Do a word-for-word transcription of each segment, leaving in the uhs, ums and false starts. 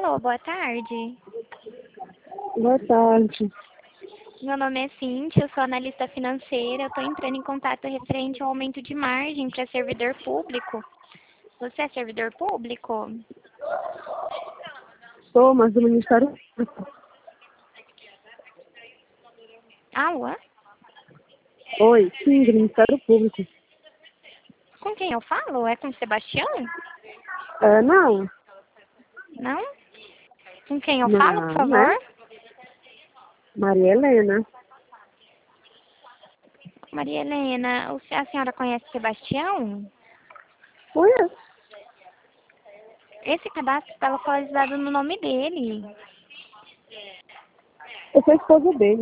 Alô, boa tarde. Boa tarde. Meu nome é Cíntia, eu sou analista financeira. Eu estou entrando em contato referente ao aumento de margem para servidor público. Você é servidor público? Sou, mas do Ministério Público. Alô? Oi, sim, do Ministério Público. Com quem eu falo? É com o Sebastião? É, não. Não? Com quem eu falo, por Não, favor? né? Maria Helena. Maria Helena, o- a senhora conhece o Sebastião? Conheço. Esse cadastro está localizado no nome dele. Eu sou a esposa dele.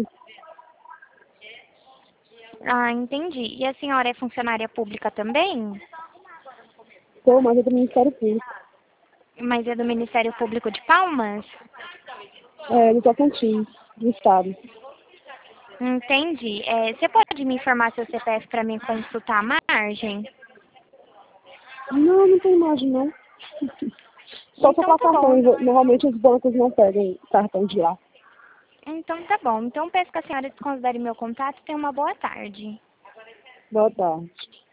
Ah, entendi. E a senhora é funcionária pública também? Sou, mas é do Ministério Público. Mas é do Ministério Público de Palmas? É, do Tocantins, do Estado. Entendi. É, você pode me informar seu C P F para mim consultar a margem? Não, não tem imagem, não. Só se eu Então tá passar cartão. bom. Normalmente os bancos não pegam cartão de lá. Então tá bom. Então peço que a senhora desconsidere meu contato e tenha uma boa tarde. Boa tarde.